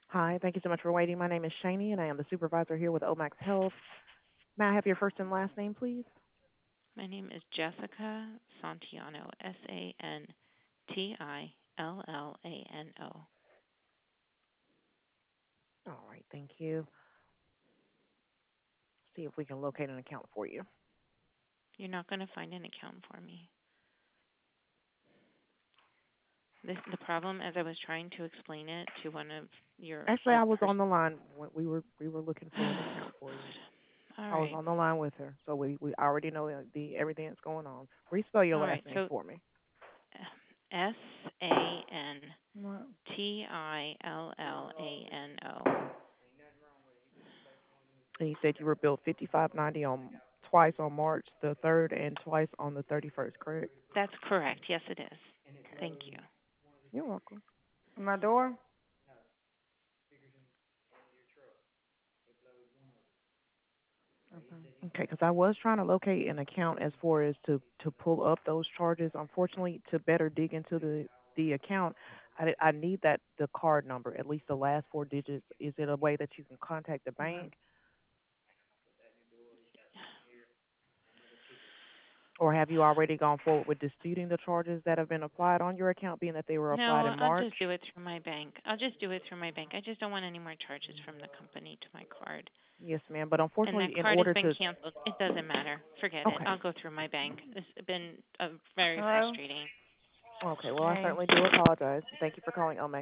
Hi, thank you so much for waiting. My name is Shani, and I am the supervisor here with Omax Health. May I have your first and last name, please? My name is Jessica Santiano, Santillano. All right, thank you. See if we can locate an account for you. You're not going to find an account for me. The problem, as I was trying to explain it to one of your Actually, I was salesperson. on the line when we were looking for an account for you. All I was right, on the line with her, so we already know the everything that's going on. Respell your all last right. name So for me. What? Santillano. And you said you were billed 55.90 on twice on March the 3rd and twice on the 31st, correct? That's correct. Yes, it is. Thank you. You're welcome. My door? Okay. Okay, because I was trying to locate an account as far as to pull up those charges. Unfortunately, to better dig into the account, I need that the card number, at least the last four digits. Is it a way that you can contact the Okay. bank, or have you already gone forward with disputing the charges that have been applied on your account, being that they were applied No, in I'll March? just do it through my bank. I'll just do it through my bank. I just don't want any more charges from the company to my card. Yes, ma'am. But And that unfortunately, in card has order been to, canceled. It doesn't matter. Forget it. okay, I'll go through my bank. It's been very Hello? frustrating. okay. Well, I Hey. certainly do apologize. Thank you for calling Omex.